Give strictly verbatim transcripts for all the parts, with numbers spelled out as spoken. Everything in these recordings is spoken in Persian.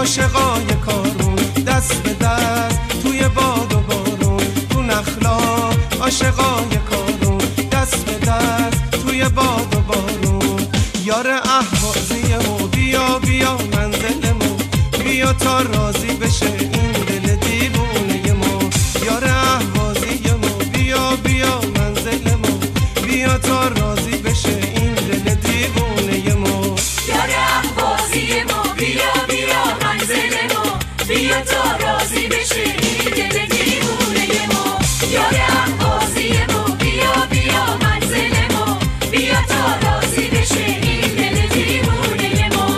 عاشقای کارون دست به دست توی باد و بارون، تو نخلا عاشقای کارون دست به دست توی باد و بارون. یار اهوازیمو بیا بیا منزلمو، بیا تا راضی بشه این دل دیوونه ما. یار اهوازیمو بیا بیا منزلمو، بیا تا راضی بشه این دل دیوونه ما. یار اهوازیمو بیا بیا منزلمو، بیا تا راضی بشه این دل دیوونه ما. یار اهوازیمو بیا بیا منزلمو، بیا تا راضی بشه این دل دیوونه ما.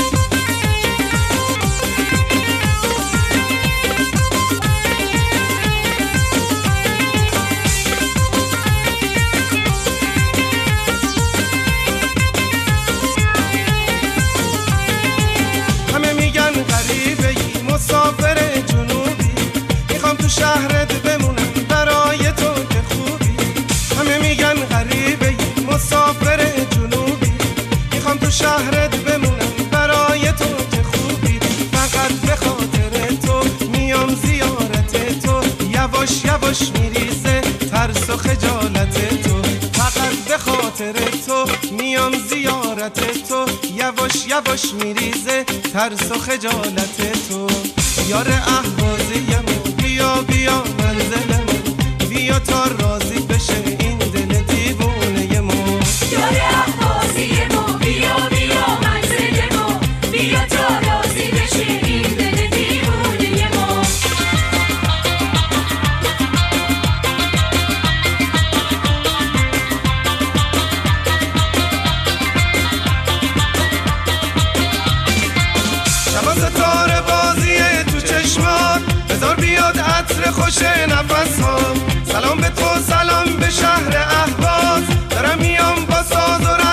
همه میگن غریبه ای مسافر جنوبی، میخوام تو شهرت بمونم برای تو که خوبی. همه میگن غریبه ای مسافر جنوبی، میخوام تو شهرت بمونم برای تو که خوبی. فقط به خاطر تو میام زیارت تو، یواش یواش میریزه ترس و خجالت تو. فقط به خاطر تو میام زیارت تو، یواش یواش میریزه ترس و خجالت تو. یار اهوازیمو بیا بیا منزلمو، بیا تا راضی بشه این دل دیوونه ما. یار اهوازیمو بیا بیا منزلمو، بیا تا راضی بشه این دل دیوونه ما. شبا ستاره بازیه تو چشمات، بذار بیاد عطر خوش نفس ها. سلام به تو سلام به شهر اهواز، دارم میام با ساز و